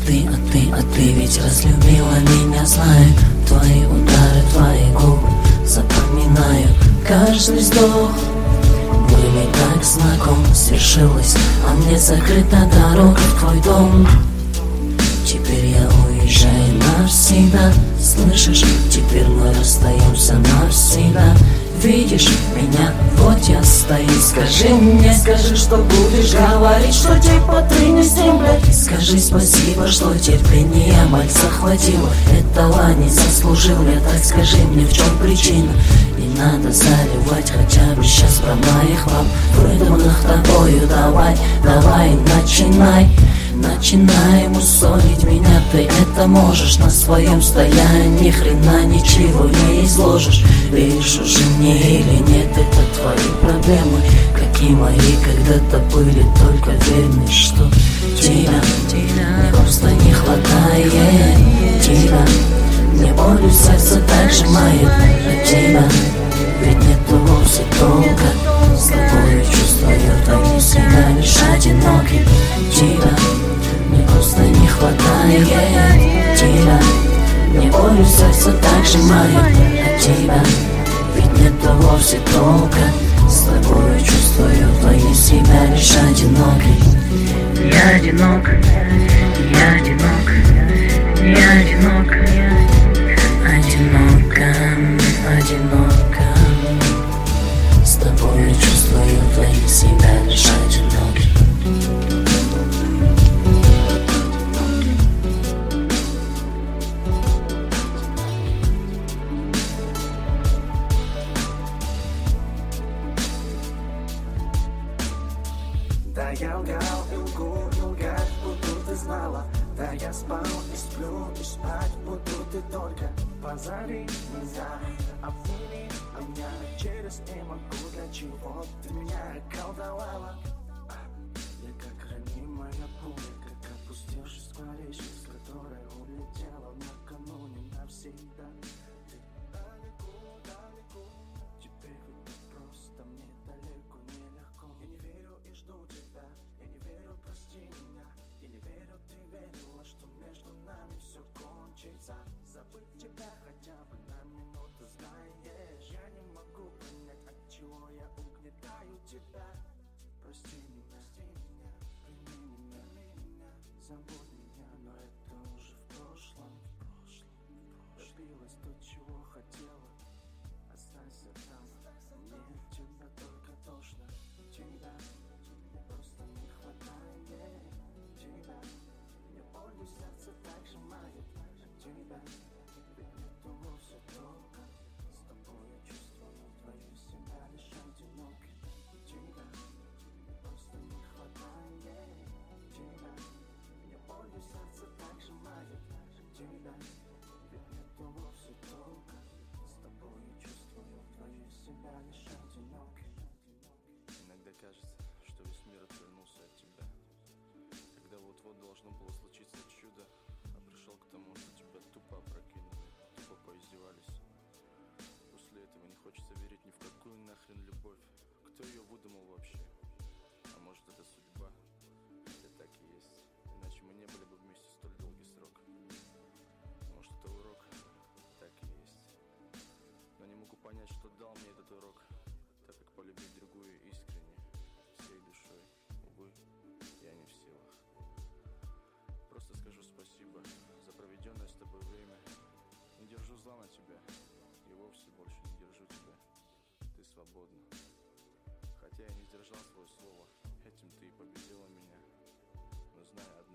ты ведь разлюбила меня, знаю. Твои удары, твои губы запоминаю. Каждый вздох были так знаком. Свершилось, а мне закрыта дорога в твой дом. Теперь я уезжаю навсегда. Слышишь, теперь мы расстаемся навсегда. Видишь меня, вот я стою. Скажи мне, скажи, что будешь говорить, что типа ты не с ним, блядь. Скажи спасибо, что терпение мать захватила. Этого не заслужил я, так скажи мне, в чем причина. Не надо заливать хотя бы сейчас про моих мам, выдуманных тобою. Давай, начинай. Начинай мусолить меня, ты это можешь. На своем стоянии ни хрена ничего не изложишь. Веришь уже мне или нет, это твои проблемы, как и мои когда-то были. Только верь, что тебя мне просто не хватает. Тебя мне болью сердце так сжимает. А тебя ведь нету вовсе толка. С тобой чувствую твои себя лишь одинокий. Тебя мне просто не хватает. Тебя мне болью сердце так сжимает. А тебя ведь нету вовсе толка. С тобой чувствую твои себя лишь одинокий. Я одинок, я одинок, я одинок, одиноко. С тобой чувствую твои себя лишь одинокий. Да, я лгал и лгу, и лгать буду, ты знала. Да, я спал и сплю, и спать буду, ты только позови меня. Обними меня, через не могу, для чего ты меня околдовала. Я как ранимая пуля, как опустившись скворечник, с которой улетела накануне навсегда. Ты далеко, теперь ведь просто мне далеко нелегко. Я не верю и жду тебя, я не верю, прости меня. Я не верю, ты верила, что между нами все кончится. Забыть тебя хотя бы на минуту, знаешь. Я не могу понять, от чего я угнетаю тебя. Прости меня, прими меня, забудь меня, но это уже в прошлом. Добилась то, чего хотела, останься там. Мне тебя только тошно. Тебя мне просто не хватает. Тебя мне болью сердце так сжимает. Тебя ведь нету вовсе толка. С тобой я чувствую твою себя лишь одинокий. Тебя мне просто не хватает. Тебя мне болью сердце так сжимает. Тебя ведь нету вовсе толка. С тобой я чувствую твою себя лишь одинокий. Иногда кажется, что весь мир отвернулся от тебя, когда вот-вот должно было случиться чудо, а пришел к тому, что тебя тупо опрокинули, тупо поиздевались. После этого не хочется верить ни в какую нахрен любовь. Кто ее выдумал вообще? А может, это судьба? Это так и есть, иначе мы не были бы вместе столь долгий срок. Может, это урок? Так и есть. Но не могу понять, что дал мне этот урок, так как полюбить другую искренне, всей душой, увы, я не в силах. Просто скажу спасибо за проведенное с тобой время. Не держу зла на тебя, и вовсе больше не держу тебя. Ты свободна. Хотя я не сдержал свое слово, этим ты и победила меня. Но знай